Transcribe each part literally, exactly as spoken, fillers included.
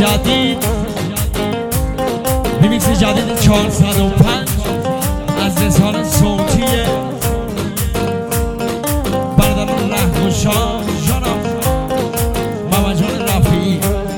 جدید، ریمیکس جدید چهارصد و پنج از رسانه صوتی برادران رهگشا جانم محمد جان رفیعی.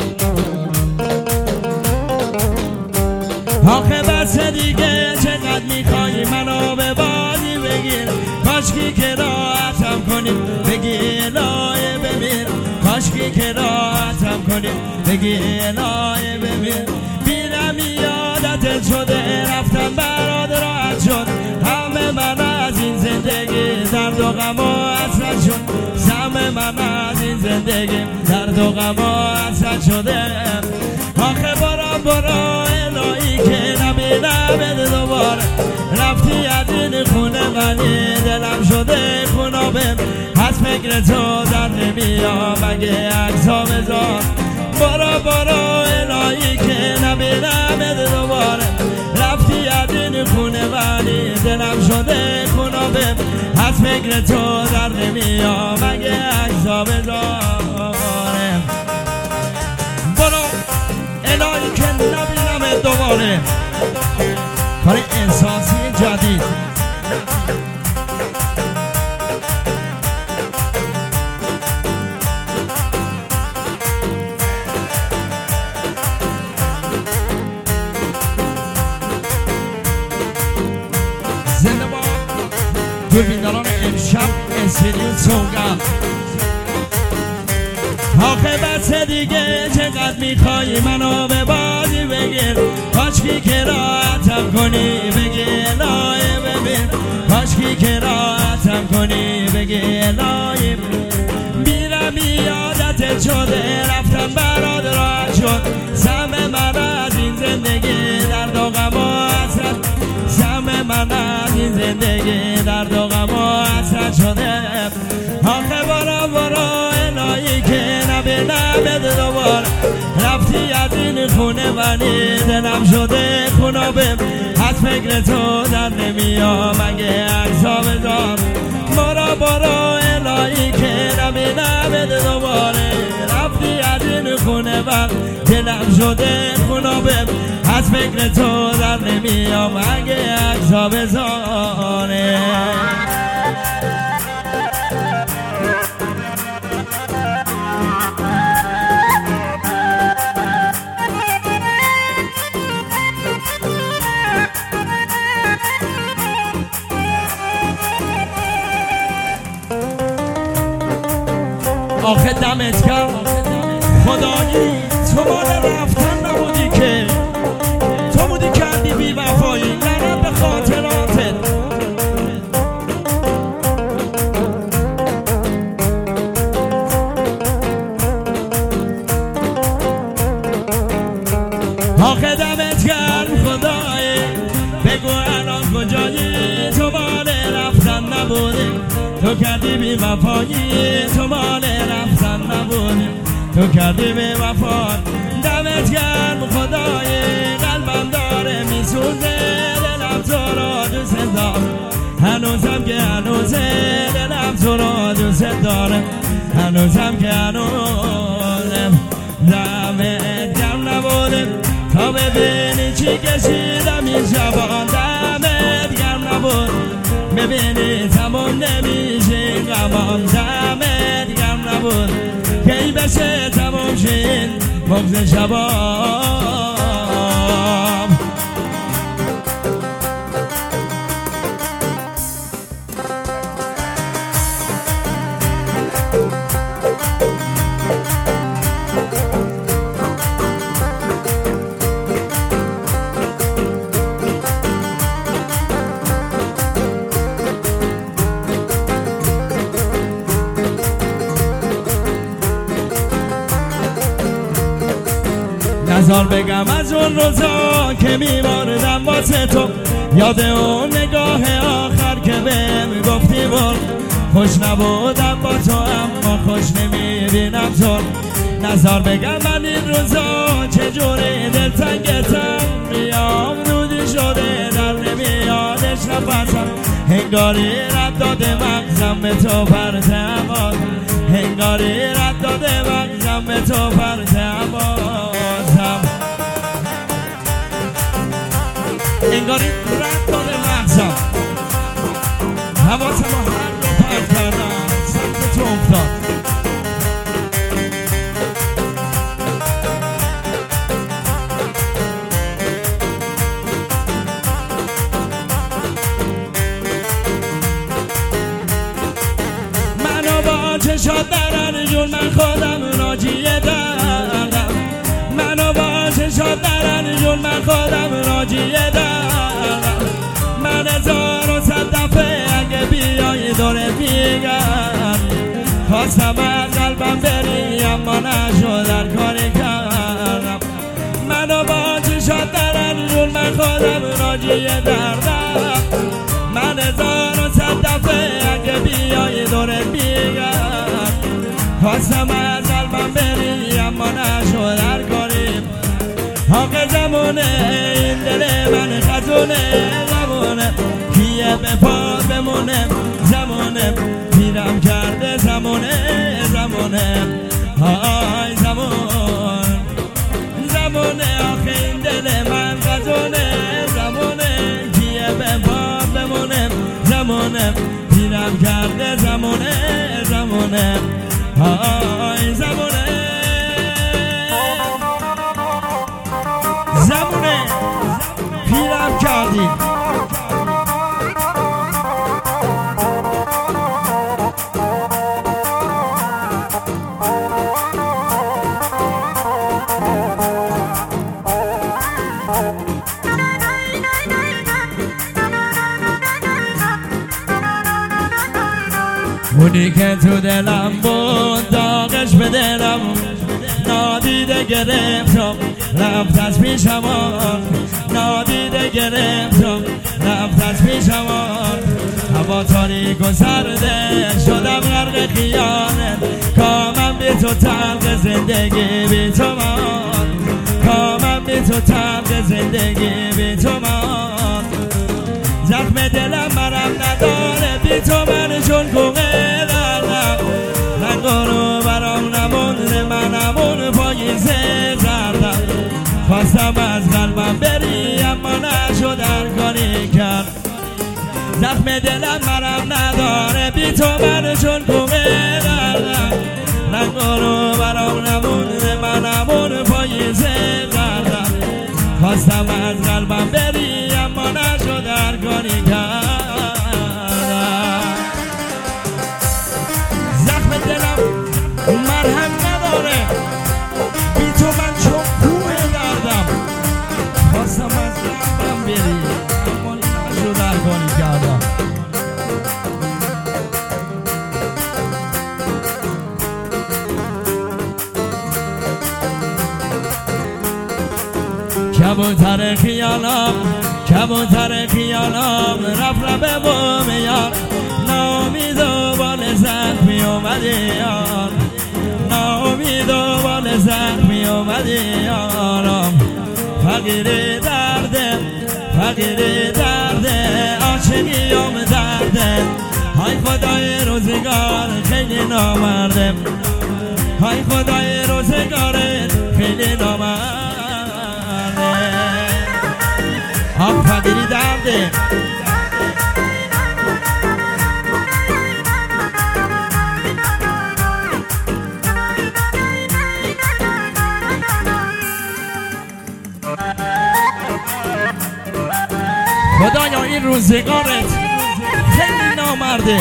آخه بس دیگه چقدر میخوایی منو به بادی بگیر، کاشکی که راحتم کنی بگی الهی بمیر، کاشکی که راحتم کنی بگی الهی بمیر. بیرم یادت شده رفتم برات راحت شد، همه من از این زندگی درد و غم و حسرت شد، همه من از این زندگی درد و غم و حسرت شده. آخه برو برو الهی که نبینم دوباره، رفتی از این خونه منی دلم شده خونابه، از فکر تو در نمیام مگه عکسا بذار. برو برو الهی که نبینم دوباره، رفتی از این خونه منی دلم شده خونابه، از فکر تو در نمیام مگه عکسا بذار. برو الهی که نبینم دوباره، کار احساسی جدید. زنده با دوربینداران امشب استودیو سوگند. آخه بس دیگه چقدر میخوایی منو به بادی بگیر، کاشکی که راحتم کنی بگی الهی ببین، کاشکی که راحتم کنی بگی الهی. میرم یادت شده رفتم برات راحت شد، سم من از این زندگی درد و غم و حسرت، سم من از این زندگی درد و غم و حسرت شده. آخه برو برو الهی که نبینم دوباره، رفتی از این خونه منی دلم شده خونابه، از فکر تو در نمیام مگه عکسا بذار. برو برو الهی که نبینم دوباره، رفتی از این خونه من دلم شده خونابه، از فکر تو در نمیام مگه عکسا بذاره. آخه دمت گرم خدایی تو مال رفتن نبودی که، تو بودی کردی بی وفایی لعنت به خاطراتت. آخه دمت گرم خدایی بگو الان کجایی، تو مال رفتن نبودی، تو کردی بی وفایی، تو مال رفتن نبودی، تو کردی بی وفا. دمت گرم خدای قلبم داره میسوزه، دلم تو را دوست دارم هنوزم که هنوزه، دلم تو را دوست دارم هنوزم که هنوزم. دمت گرم نبوده تا ببینی چی کشیدم این شبان، دمت گرم نبود ببینی تمام نمیشه غمان، دمت گرم نبود کی بشه تمام شین بغض شبام. نزار بگم از اون روزا که میماردم واسه تو، یاد اون نگاه آخر که بهم گفتی بر، خوش نبودم با تو اما خوش نمیبینم تو. نزار بگم من این روزا چجوری دلتنگتم، میام دودی شده در نمیادش نفسم، هنگاری رد داده مغزم به تو پرتماز، هنگاری رد داده مغزم به تو پرتماز. انگاری رد داده مغزم حواسم رو هر رو پرد کردم سمت تو افتاد منو با چشات درن جون من خودم راجیه دردم منو با چشات درن جون من خودم راجیه دردم من هزار و صد دفعه اگه بیای دورت میگم خواستم از قلبم بری اما نشد هر کاری کردم منو با چشات درن جون من خودم راجیه دردم من هزار و صد دفعه اگه بیای دورت میگم خواستم از قلبم بری اما نشد هر کاری حق زمونه این دل من خزونه زمونه کیه به پا بمونه زمونه پیرم کرده زمونه زمونه های زمون زمونه آخه این دل من خزونه زمونه کیه به پا بمونه زمونه پیرم کرده زمونه زمونه های زمونه زمونه پیرم کردی اونی که تو دلم بود داغش به دلم نادیده گرفتم رفت از پیشم نادیده گرفتم رفت از پیشم هوا تاریک و سرده شدم غرق خیانت کامم بی تو تلخ زندگی بی تو من کامم بی تو تلخ زندگی بی تو من زخم دلم مرم نداره بی تو من چون کوه دردم نگارو برام نمونده من همون پاییزه زردم خواستم از قلبم بری اما نشد هر کاری کرد زخم دلم مرم نداره بی تو من چون کوه دردم نگارو برام نمونده من همون پاییزه زردم خواستم از قلبم بری اما نشد هر کاری کردم زخم دلم مرهم نداره بی تو من چون کوه دردم خواستم از قلبم بری اما نشد هر کاری کردم کبوتر خیالم کبوتر خیالم رفت رفت با میار نامید و بال زخمی اومدی یار نامید و بال زخمی اومدی یارم فقیر درده فقیر درده عاشقیم درده های خدای روزگار خیلی نامرده های خدای روزگارت خیلی نامرده آب فقیری درده خدایا این روزگارت خیلی نامرده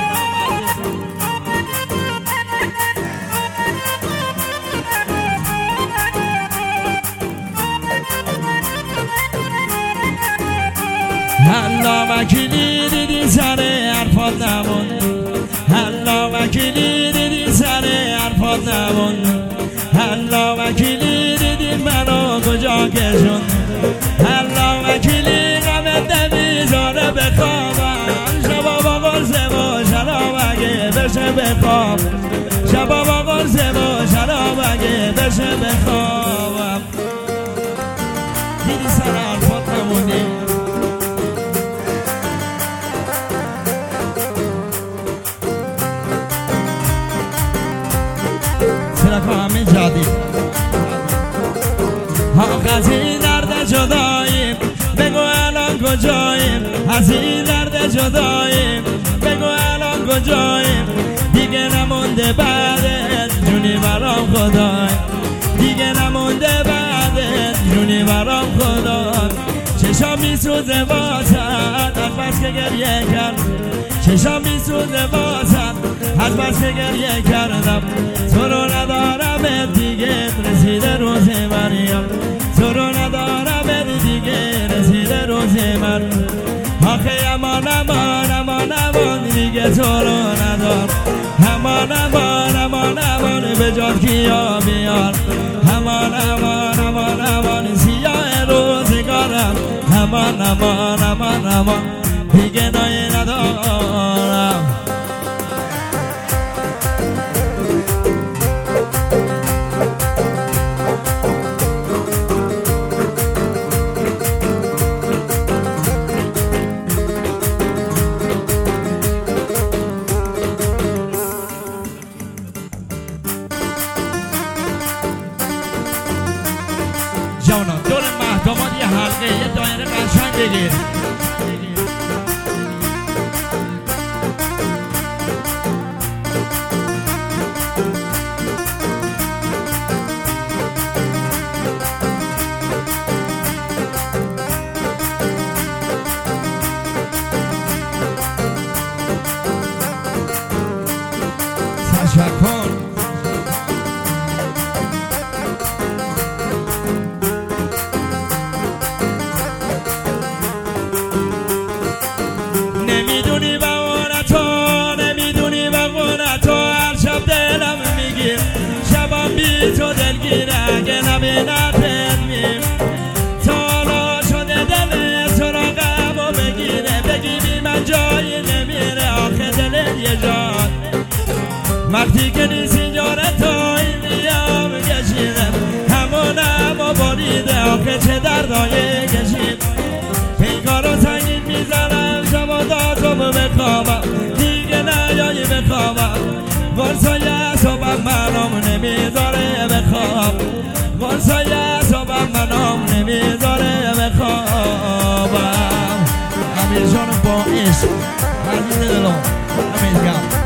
هلا وکیلی دیدی سر حرفات نمون هلا وکیلی دیدی سر حرفات نمون هلا وکیلی دیدی منو کجا کشون هلا وکیلی غمت نمیذاره بخوابم شبا با قرصه و شراب اگه بشه بخواب شبا با قرصه و شراب اگه بشه بخوابم دیدی سر حرفات نمونی همین جدید ها از این درد جداییم بگو الان جداییم بگو الان کجاییم دیگه نمونده بعدت جونی برام خدای دیگه نمونده بعدت جونی برام خدای چشام میسوزه واسد از بس که گریه کرد چشام میسوزه واسد از بس که گریه کردم تو رو ندارم دیگه رسیده روز مریم تو رو ندارم دیگه رسیده روز من آخه امان امان امان امان دیگه تو رو ندار امان امان امان امان به جات کیا بیار امان امان امان امان سیاه روزگارم امان امان امان امان دیگه نایی ندارم جانا دور مهدامات یه حلقه یه دایره قشنگ بگیر تشکر نمیدونی بقونه تو نمیدونی بقونه تو هر شب دلم میگیر شبم بی تو دلگیره اگه نبینتت میم تا حالا شده دل سراغمو بگیره بگی بی من جایی نمیره آخه دلت یه جان وقتی که نیست اینجا توی میام کشیدم همونم و بریده آخه چه دردای کشید پیکارو سنگین میزنم شما دادو بخوابم دیگه نیایی بخوابم ورسای صبح منام نمیذاره بخواب ورسای صبح منام نمیذاره بخوابم امیر جان با عشق عزیز دلم امیر گم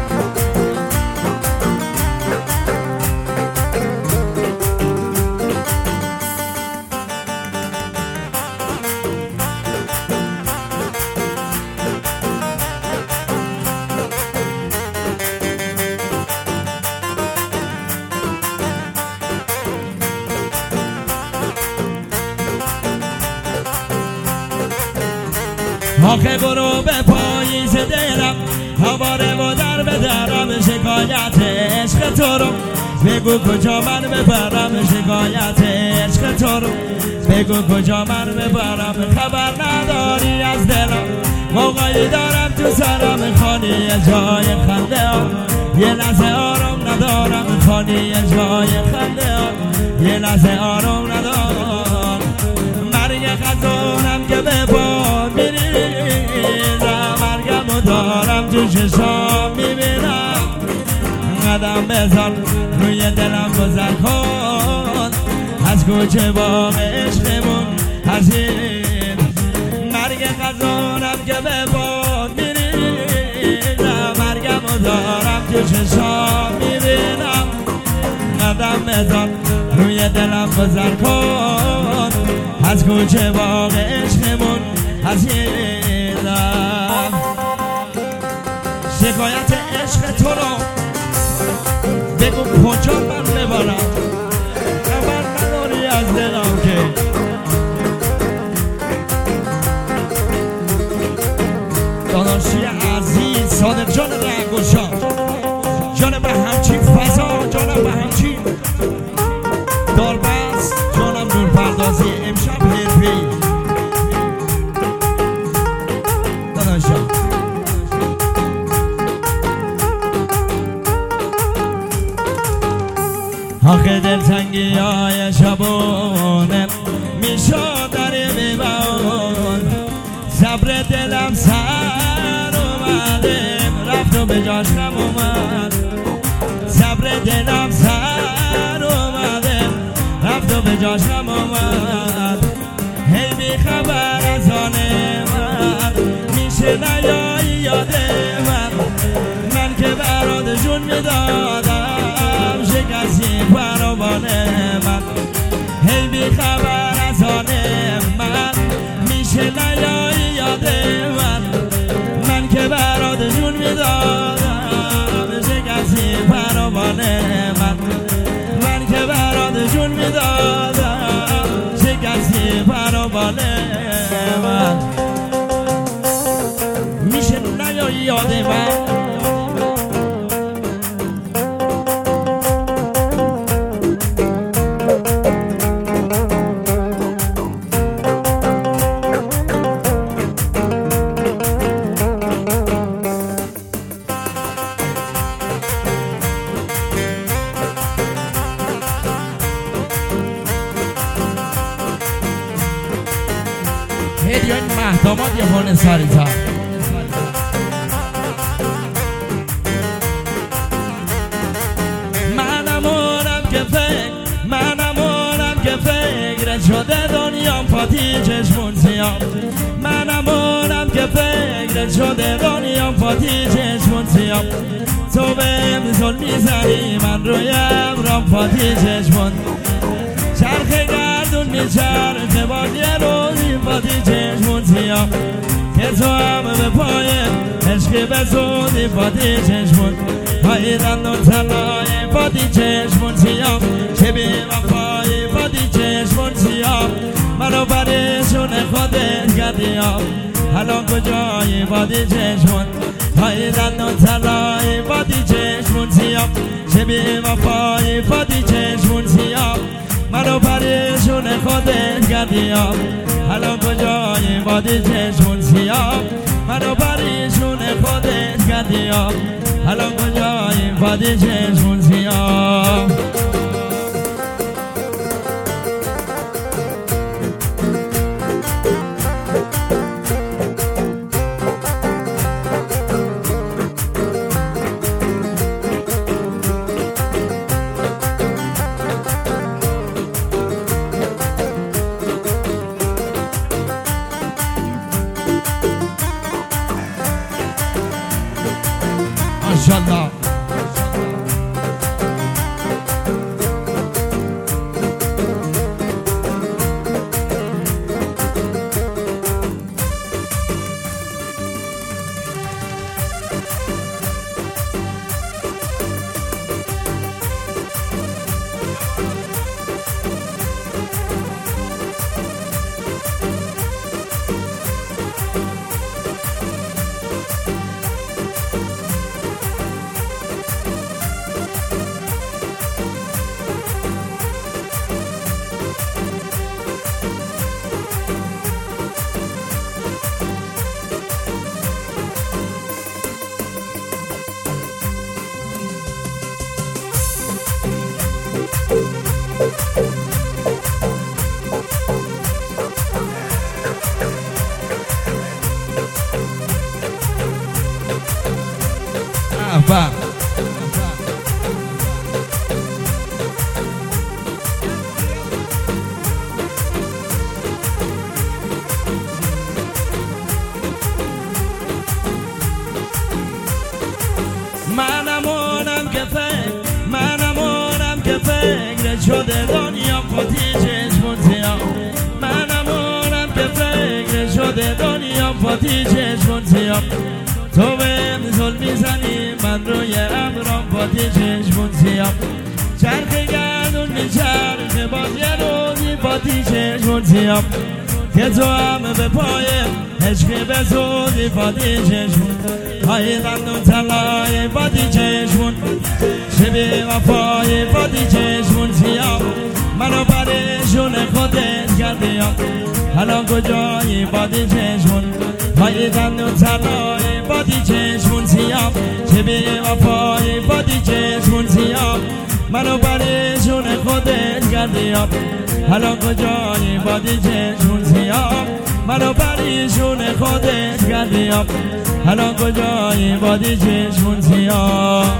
آخه برو به پاییز دلم هواره و در به درم شکایت عشق تو رو بگو کجا من ببرم شکایت عشق تو رو بگو کجا من ببرم خبر نداری از دلم موقعی دارم تو سرم خانی جای خنده ها یه لحظه آرام ندارم خانی جای خنده ها یه لحظه آرام ندارم مرگ خزانم که به باد میریزم مرگمو دارم تو چشام میبینم قدم بزن روی دلم گذر کن از کوچه باغ عشقمون حسین مرگ خزانم که به باد میریزم مرگمو دارم تو چشام میبینم قدم بزن روی دلم گذر کن از کوچه باغ عشقمون حسینم شکایت عشق تو رو بگو کجا من ببارم خبر نداری از دلم که دانشی عزیز صادق جان رنگوشا جان به همچین فضا جانم به همچین داربست جانم نور پردازی امشب حرفی دانشا آخه دلتنگی های شبونه میشد داری میبون صبر دلم سر اومده رفت و به جاش نم اومد صبر دلم سر اومده رفت و به جاش نم اومد هی بی خبر از آن من میشه نیایی خبر از آن من میشه نیایی یاد من من که برات جون میدادم چه کسی فراوان من من که برات جون میدادم چه کسی فراوان من میشه نیایی یاد من هدیه این مهدامات یه پانه سریتا منم اونم که فکر منم اونم که فکر شده دنیام پاتی چشمون سیام منم اونم که فکر شده دنیام پاتی چشمون سیام تو به زل میزنی من روی ابرام پاتی چشمون چرخ گردون میچرخه با یه روزی پاتی چشمون سیام که تو هم به پایم عشقی به زودی پاتی چشمون پایی دندون تلای پاتی چشمون سیام چه بی وفایی پاتی چشمون سیام منو پریشون خودت کردیام الان کجایی پاتی چشمون پایی دندون تلای پاتی چشمون سیام چه بی وفایی پاتی چشمون سیام منو پریشون خودت کردیام الان کجایی پاتی چشمون سیام منو پریشون خودت کردیام الان کجایی پاتی چشمون سیام ماشاءالله Bam. منم اونم که فکر منم اونم که فکر شده دنیا پاتی چشمون سیام منم اونم که فکر شده دنیا پاتی چشمون سیام تو به زل میزنی من روی ابرام پاتی چشمون سیام چرخ گردون میچرخه باز یه روزی پاتی چشمون سیام که تو هم به پایم عشقی به زودی پاتی چشمون پایی دندون تلای پاتی چشمون چه بی وفای پاتی چشمون سیام منو پریشون خودت کردیم الان کجایی پاتی چشمون پایی دندون تلای پاتی چشمون سیام چه بی وفای پاتی چشمون سیام منو پریشون خودت کردیم الان کجایی پاتی چشمون سیام منو پریشون خودت کردیم الان کجایی پاتی چشمون سیام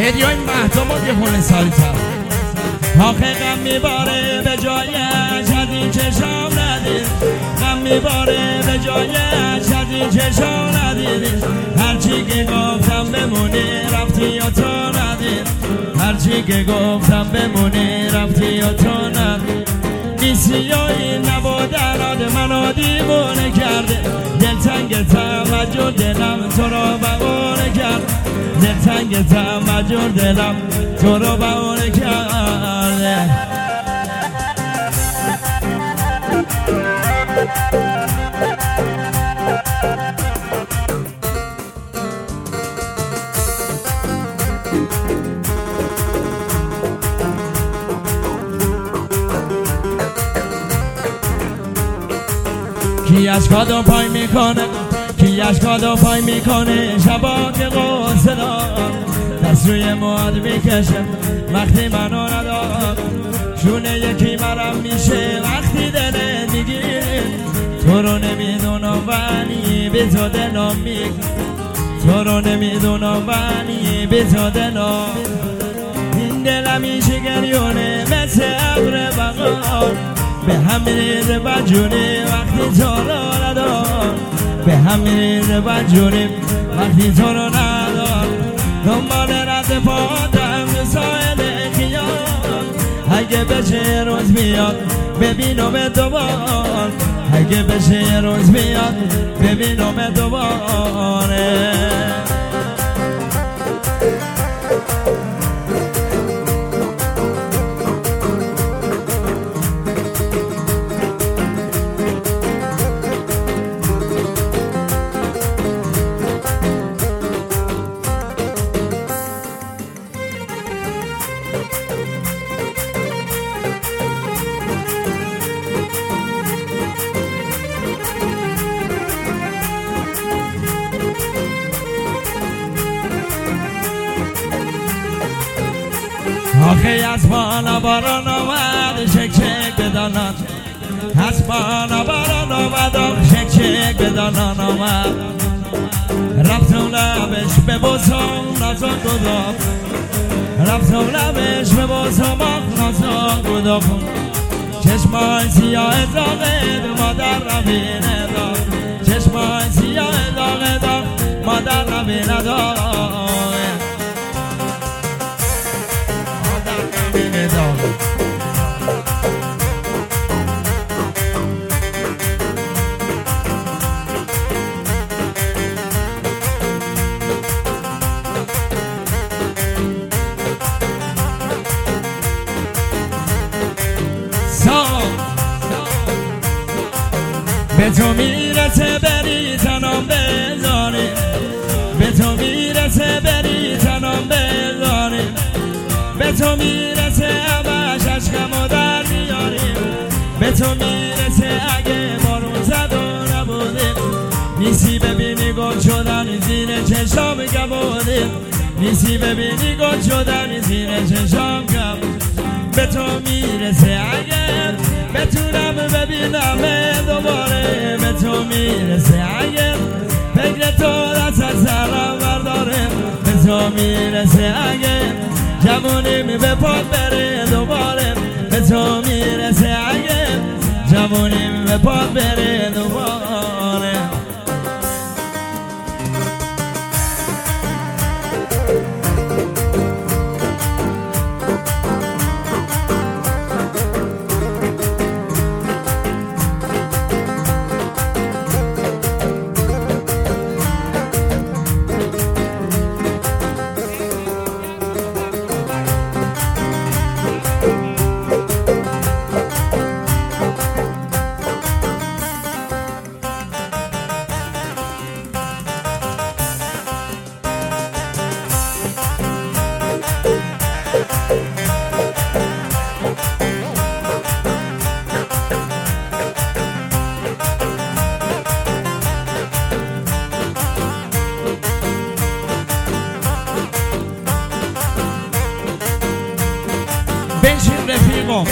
هدیه مهدامون یه پول سالی تر آخه غم میباره به جایش از این چشم ندید غم میباره به جایش از این چشم ندید هرچی که گفتم بمونی رفتی یا تو ندید هرچی که گفتم بمونی رفتی یا تو ندید نیستی یا این نبودن منو دیوونه کرده دلتنگ توجه دلم تو رو بهونه کرد دلتنگ توجه دلم تو رو بهونه کرده کی اشکادو پای میکنه کی اشکادو پای میکنه شبا که قصه دار دست روی مواد میکشه وقتی منو ندار شونه یکی مرم میشه وقتی دلت میگیره تو رو نمیدونم ولی به تو دلم میگه تو رو نمیدونم ولی به تو دلم این دلم میشه گریونه مثل ابر بغار به هم میریزه بجونی وقتی تو رو ندار به هم میریزه بجونی وقتی تو رو ندار دنبال رد پادم به ساحل خیال اگه بشه روز بیاد ببینم دوبار اگه بشه روز بیاد ببینم دوباره آخه از بالا باران آمد شک شک بدانان از بالا باران آمد شک شک بدانان آمد رفتم لبش به بوسم نازم گدام رفتم لبش به بوسم نازم گدام چشمای سیاه داغه مادر نبینه دار چشمای سیاه داغه دار مادر نبینه دار به تو میرسه بری تنم بزاری به تو میرسه بری تنم بزاری به تو میرسه همش عشقمو در میاریم به تو میرسه اگه بارون زد و نبودیم نیستی ببینی گل شدن زیر چشام گبودیم نیستی ببینی گل شدن زیر چشام گبودیم به تو میرسه اگه بتونم ببینم دوباره به تو میرسه اگه فکر تو دست از سرم برداره به تو میرسه اگه جوونیم به پاد بره دوباره به تو میرسه اگه جوونیم به پاد بره دوباره بنشین رفیقم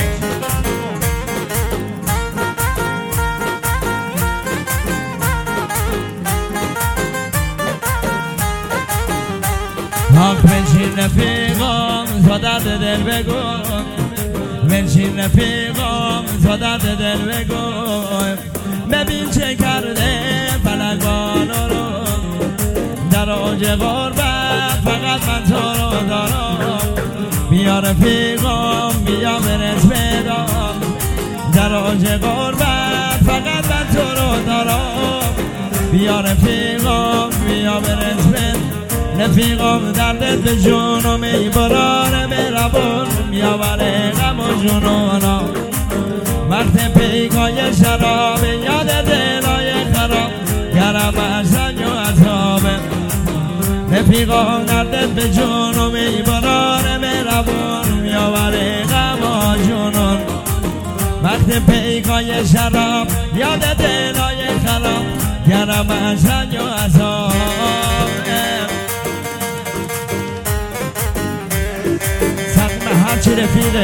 حق بنشین رفیقم تا درد دل بگو بنشین رفیقم تا درد دل بگو ببین چه کرده فلک بانو رو در اوج غربت فقط من تو رو دارم بیا رفیقم بیا برس بدم در اوج غربت فقط من تو رو دارم بیا رفیقم بیا برس بدم رفیقم دردت به جونم میبرانه به ربون میابره غم و جنونم وقت پیکای شراب یاد دلای خراب گرمش رنگ و عذابه رفیقم دردت به جونم میبرانه به ربون میابره غم و جنون وقت پیکای شراب یاد دلای خراب گرمش رنگ و عذابه هرچی رفیقه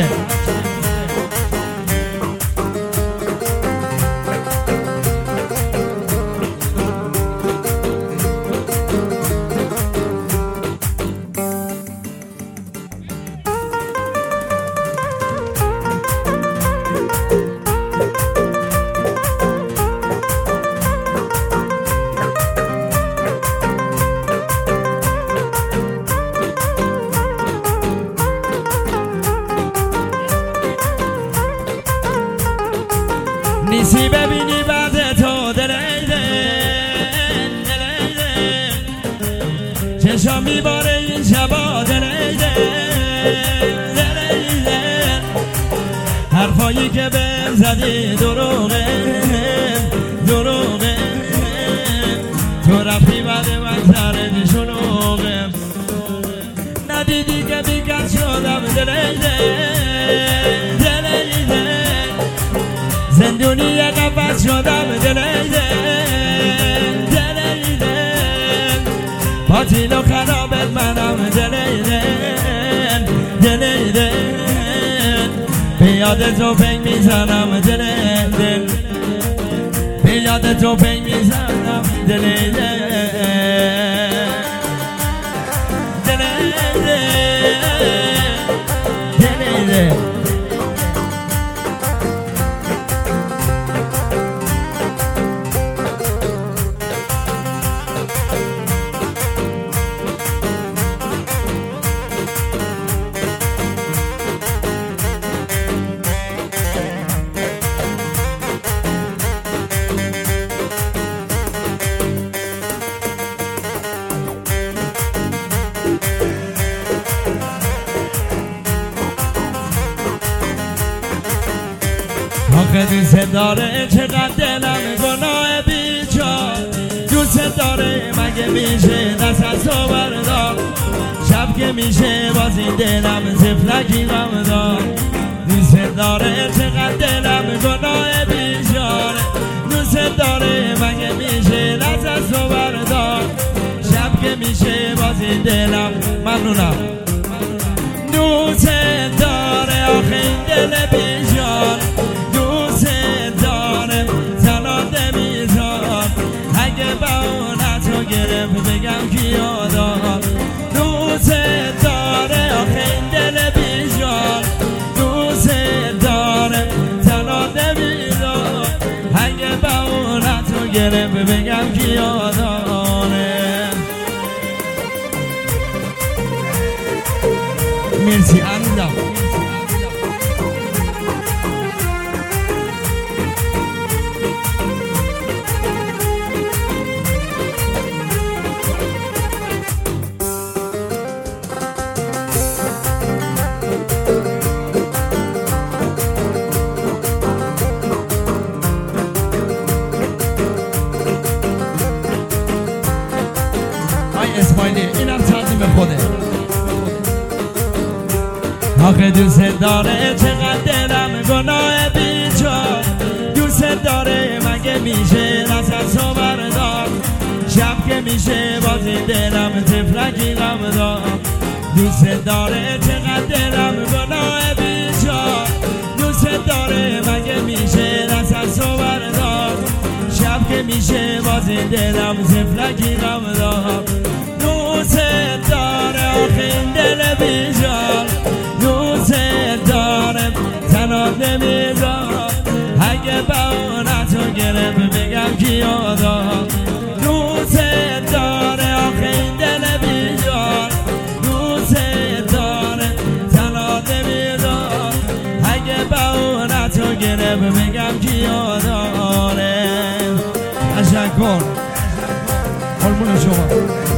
نیستی ببینی بعد تو دلیده دلیده چشم میباره این شبا دلیده دلیده حرفایی که بهم زدی دروغه دروغه تو رفتی بعد من سرد شلوغه ندیدی که بیکن شدم دلیده دلیده زندونی قفص شدم دلیده دلیده باطیل و خرابت منم دلیده دلیده به یاد تو پنگ میزنم دلیده به یاد تو پنگ میزنم دلیده دلیده دلیده آخه دوست داره چقدر دلم گناه بیجا دوست داره مگه میشه دست از تو بردار شب که میشه باز این دلم زفلکی غم دار دوست داره چقدر دلم گناه بیجاره دوست داره مگه میشه دست از تو بردار شب که میشه باز این دلم ممنونم دوست داره آخه این دل بیجار دوست داره زنانده میزار اگه باونت رو گرفت بگم کی یادار دوست داره آخه این دل بیجار دوست داره زنانده میزار اگه باونت رو گرفت بگم کی یاداره مرسی اندم اسماعیلی اینم تعظیم خوده آخه دوست داره چقدر دلم گناه بیجار دوست داره مگه میشه دست از تو بردار شب که میشه باز این دلم تفلکی غم دار دوست داره چقدر دلم گناه بیجار دوست داره مگه میشه دست از تو بردار شب که میشه باز این دلم تفلکی غم دار دوست داره تشکر قربون شما.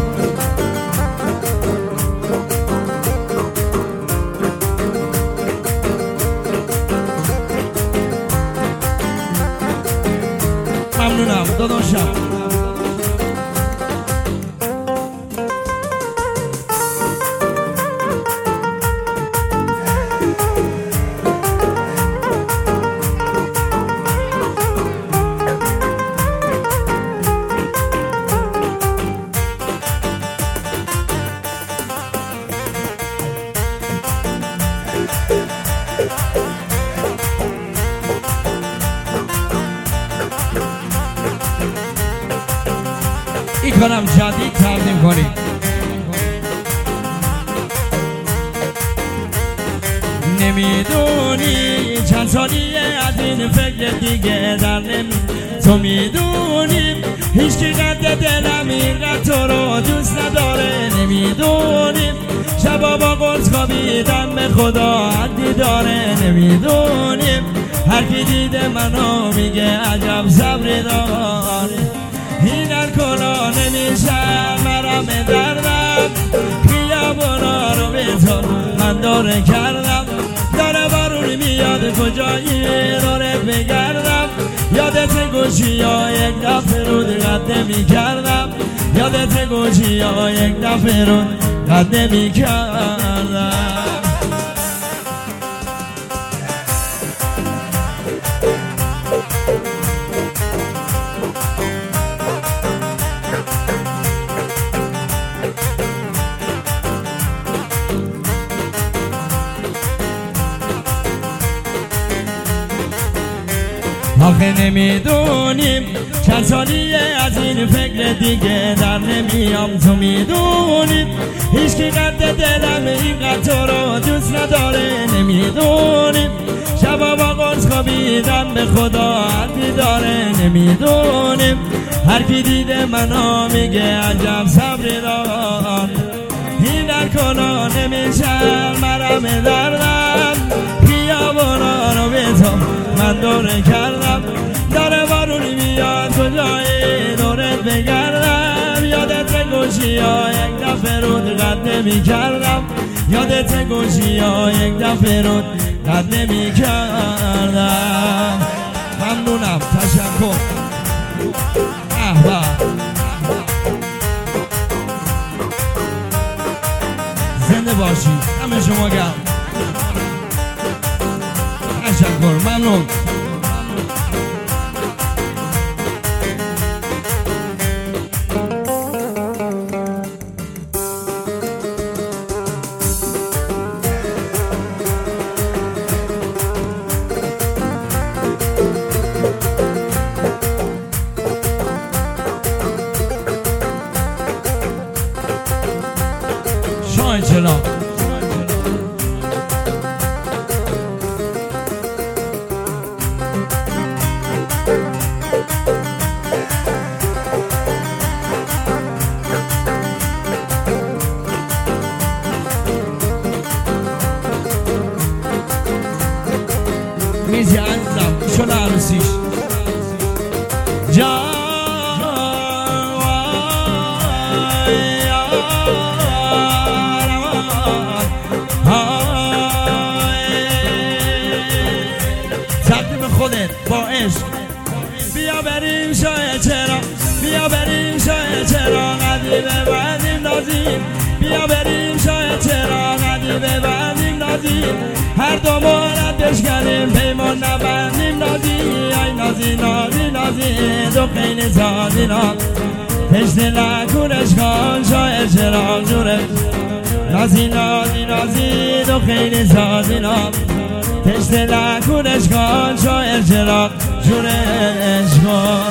ممنونم داداشم. این کارم جدید تقدیم کنید. نمیدونی چند سالیه از این فکر دیگه در نمی تو میدونی هیچ کی قد دلم اینقدر تو رو دوست نداره. نمیدونی شبا با قرص خوابیدن به خدا حدی داره. نمیدونی هر کی دیده منو میگه عجب صبری داره. این الکلا نمیشن مرم دردم خیابونا رو به تو من داره کردم. داره بارون میاد کجایی داره بگردم. یادت گوشی ها یک دفعه رو قد نمی کردم. یادت گوشی ها یک دفعه رو قد نمی کردم. آخه نمیدونیم چند سالیه از این فکر دیگه در نمیام. تو میدونیم هیچ کی قد دلم اینقدر تو رو دوست نداره. نمیدونیم شبا با قرص خوابیدن به خدا حدی داره. نمیدونیم هر کی دیده منو میگه عجب صبری داره. این الکلا نمیشن مرم دردم خیابونا رو به تو من دوره کردم. داره بارونی میاد کجایی دورت بگردم. یادت گوشی ها یک دفعه رود قد نمی کردم. یادت گوشی ها یک دفعه رود قد نمی کردم. ممنونم تشکر. احبا زنده باشی همه شما گرم. تشکر ممنون. شاید چرا میزی عزیزم شل عروسیش جا تقدیم خودت با عشق. بیا بریم شاید چرا بیا بریم شاید چرا ندی ببندیم نازیم. بیا بریم شاید چرا ندی ببندیم نازیم. هر دو مردش کردیم پیمان نبندیم نازی. ای نازی نازی نازی دو خیلی زادی ناز تشت نکونش کن شاید چرا جوره. نازی نازی نازی دو خیلی زادی ناز تشت نکونش کن شاید چرا جورش کن.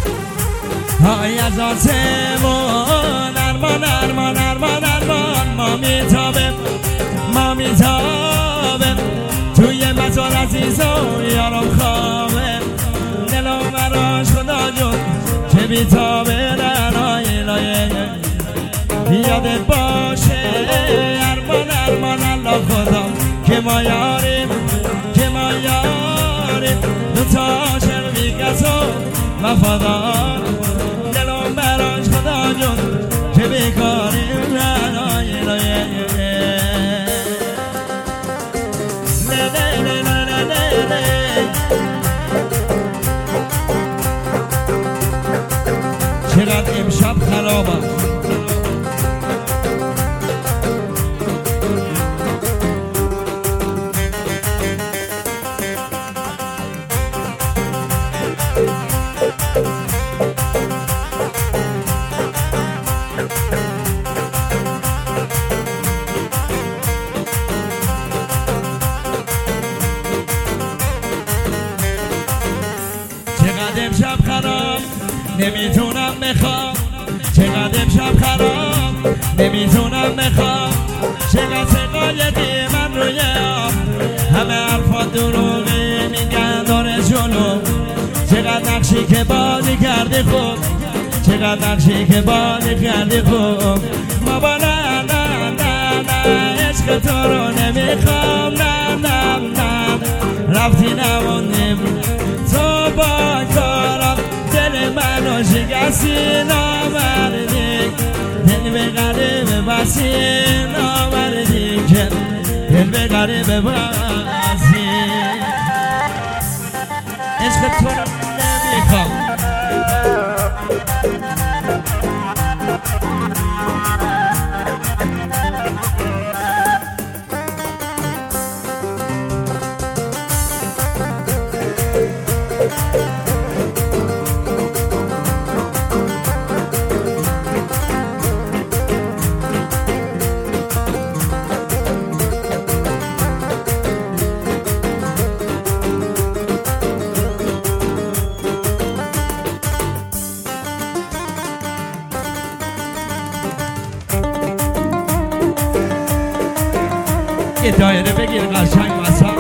های از آسمون ارمان ارمان ارمان ارمان ما میتابه ما میتابه توی مزار عزیزا یارم خوابه دلم براش خدا جون که بیتابه لنای لایه یادت باشه ارمان ارمان الله خدا که ما یاریم که ما یاریم دو تا شرمی کسا وفادار دلم براش خدا جون که بیکاریم لنای لایه چقدر امشب خرابم چقدر امشب خراب نمیتونم بخوام چقدر امشب خراب نمیتونم بخوام چقدر سقایدی من روی آب همه حرفا دروغی میگن داره جلو چقدر نقشی که بازی کردی خوب چقدر نقشی که بازی کردی خوب ما با نه نه نه نه عشق تو رو نمیخوام نه نه نه رفتی نموندیم تو با کارم دل منو شکستی نامردی دل به غریب بسی نامردی که دل به غریب بسی عشق تو رو نمیخوام یه دایره بگیر قشنگ واسه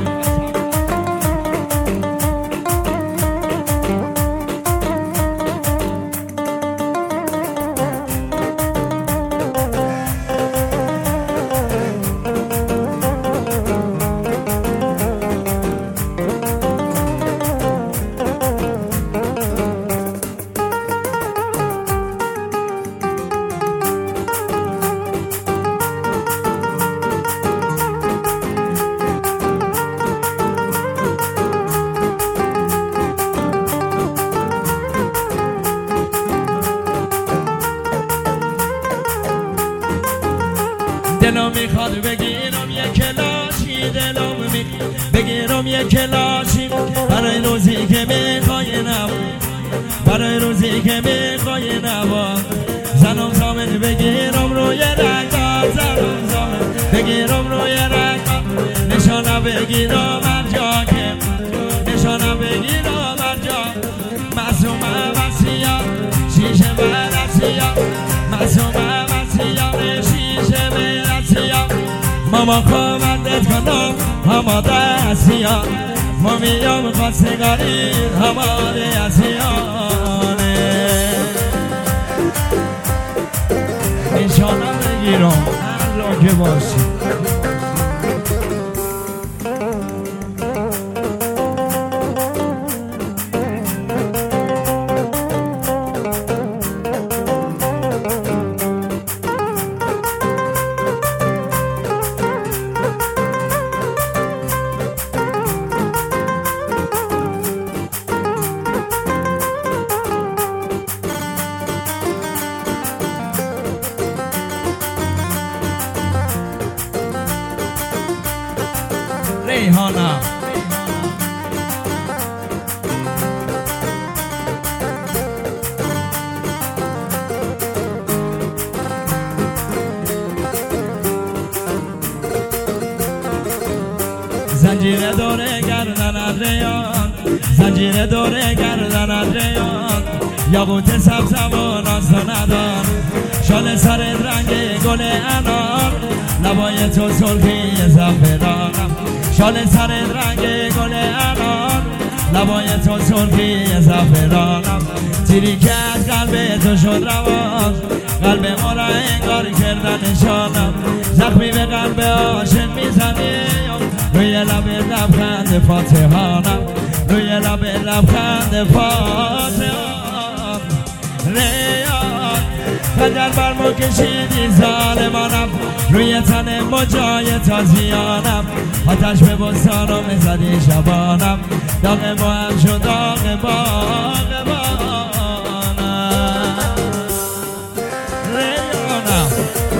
دلم میخواد بگیرم یه کلاشی دلم میخواد بگیرم یه کلاشی برای روزی که میخوای نبا برای روزی که میخوای نبا زنم زامن بگیرم روی رنگا زنم زامن بگیرم روی رنگا نشانه بگیرم هر که نشانه بگیرم هر جا معصومه وسیعه شیشه برسیعه معصومه وسیعه شیشه ماما خوابندت کنم هماده اسیان ما میام خواستگاری هماده اسیانه نشانه بگیرم هر را که باشی ریحانه زنجیر دوره گردن ریان زنجیر دوره گردن ریان یاقوت سبزم و ناز ندار شال سرت رنگ گل انار لبای تو سرخی زعفرانم شال سرت رنگ گل انار لبای تو سرخی زعفرانم تیری که از قلب تو شد روان قلب ما را انگار کردن نشانم زخمی به قلب عاشق میزنی روی لب لبخند فاتحانم روی لب لبخند فاتحان ریان خجل بر ما کشیدی ظالمانم روی تن مجای تازیانم آتش به بستانم زدی شبانم داغ با هم شد داغ باغ بانم ریانم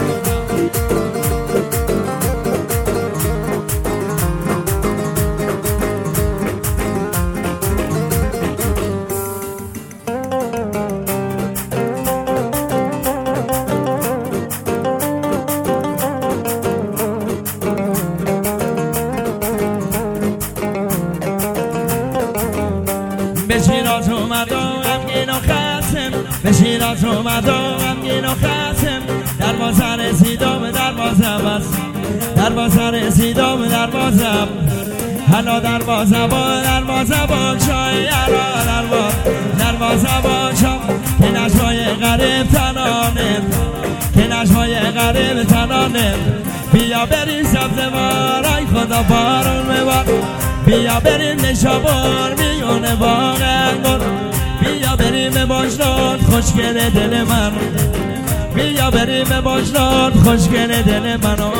به شیراز اومد و غمگین و خصم به شیراز اومد و غمگین و خصم دروازه رسیدم دروازه بست دروازه رسیدم دروازه حالا دروازه با دروازه با شاید دروازه با شام که نشوای غریب تنانه که نشوای غریب تنانه بیا بریم سبز بارای خدا بارون ببار بیا بریم نشابور میونه باغ انگور بیا بریم باشناد خوشگل دل من بیا بریم باشناد خوشگل دل منو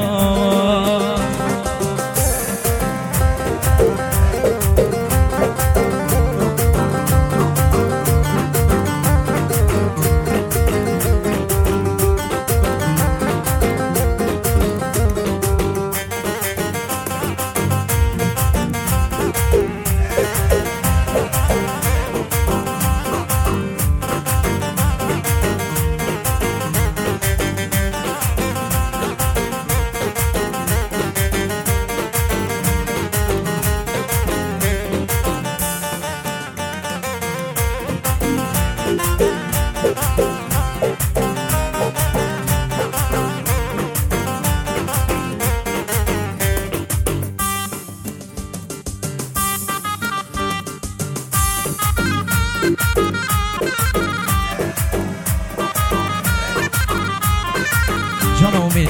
جان امید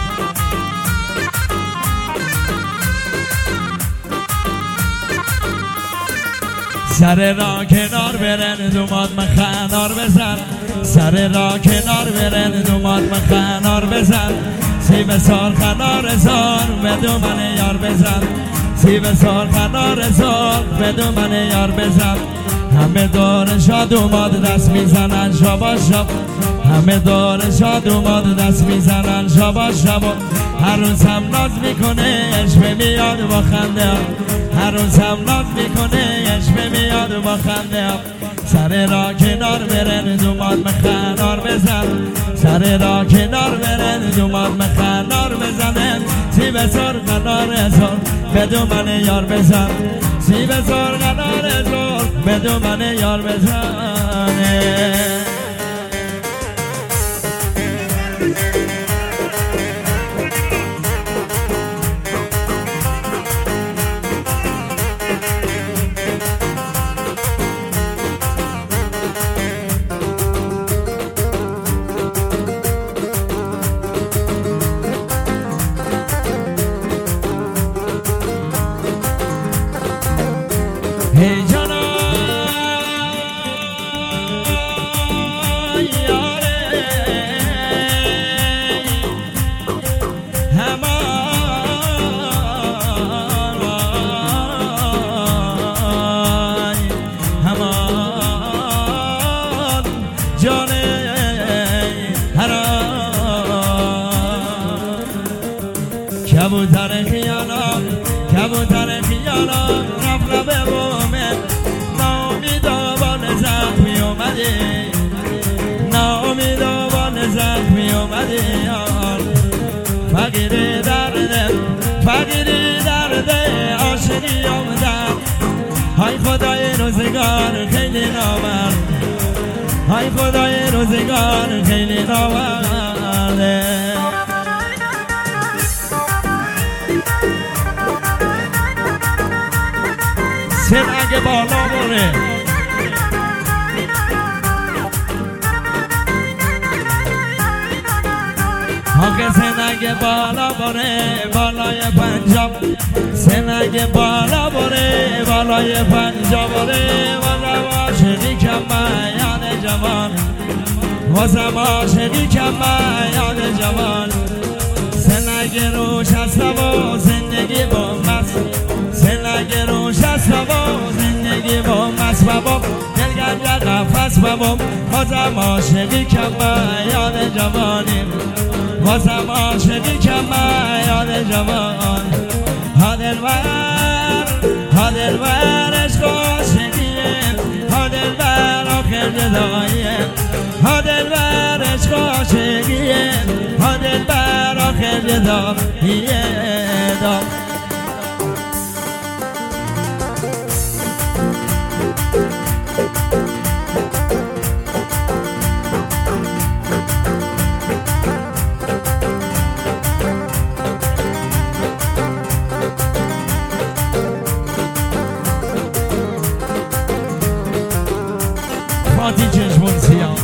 سر را کنار برن دوماد مخنار بزن سر را کنار برن دوماد مخنار بزن سیب سال خنار زار بدو من یار بزن سیب سال خنار زار بدو من یار بزن همه دور شاد اومد دست میزنن شبا شب همه دور شاد اومد دست میزنن شبا شبا هر روز هم ناز میکنه عشق میاد با خنده هر روز هم ناز میکنه عشق میاد با خنده سر را کنار برن دوماد مخنار بزن سر را کنار برن دوماد مخنار بزنه سیب سر قنار زور بدو من یار بزن سیب سر قنار زور بدو من یار بزنه Hey Jana کبوتر خیالم کبوتر خیالم رفت لب مومن ناامیدا با زخمی اومده ناامیدا با زخمی اومده فقیر درده فقیر درده عاشقی آمدن های خدای روزگار خیلی نامرد های خدای روزگار خیلی ناورده سنگ بالا بره آقا سنگ بالا بره بالای پنجاب سنگ بالا بره بالای پنجاب بره واسم عاشقی کم یاد جوان واسم عاشقی کم یاد جوان سنگ روش هست و زندگی با مست سنگ روش هست و زندگی با مست بابا دلگرد قفص بابا واسم عاشقی کم یاد جوانی واسم عاشقی کم یاد جوان ها دلبر ها دلبر عشق عاشقیه ها دلبر آخر جداییه ها دلبر عشق عاشقیه ها دلبر آخر جداییه فاتی چشمون سیاه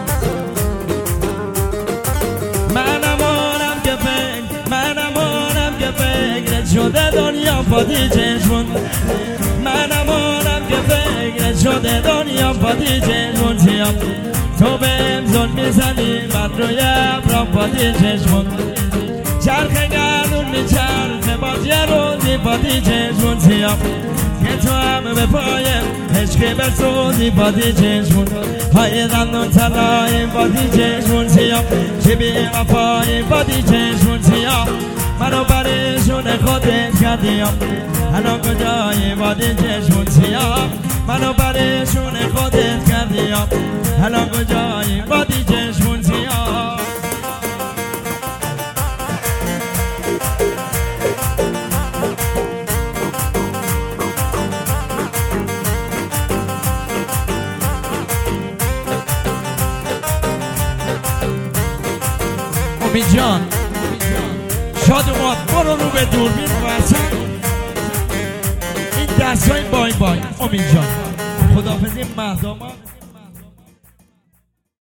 منم آنم که فکر منم آنم که فکرت شده دنیا فاتی چشمون منم آنم که فکرت شده دنیا فاتی چشمون سیاه تو بهم زن میزنی من روی ابرام فاتی چشمون چرخ گردون میچرخه باز یه روزی فاتی چشمون سیاه که تو هم به پایم عشقی بسوزی فاتی چشمون های غمنون تلایی فاتی چشمون سیاه چی بی وفایی فاتی چشمون سیاه منو برشون خودت کردیم الان کجایی فاتی چشمون سیاه منو برشون خودت کردیم الان کجایی فاتی چشمون سیاه امید جان شاد اومد برو رو به دوربین واسه این دست های بای بای امید جان خداحافظی مهداماد